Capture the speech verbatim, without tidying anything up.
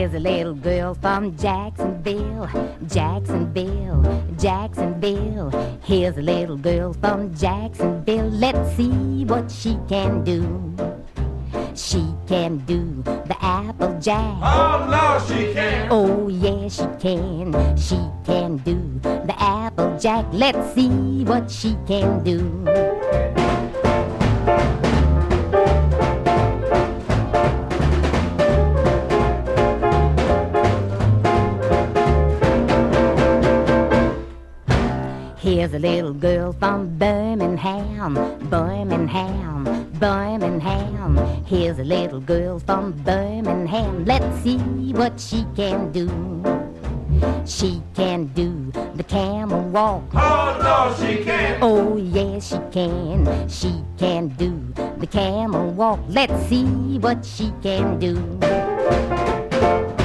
Here's a little girl from Jacksonville, Jacksonville, Jacksonville. Here's a little girl from Jacksonville. Let's see what she can do. She can do the Applejack. Oh, no, she can't. Oh, yeah, she can. She can do the Applejack. Let's see what she can do. Here's a little girl from Birmingham, Birmingham, Birmingham. Here's a little girl from Birmingham. Let's see what she can do. She can do the camel walk. Oh, no, she can't. Oh, yes, she can. She can do the camel walk. Let's see what she can do.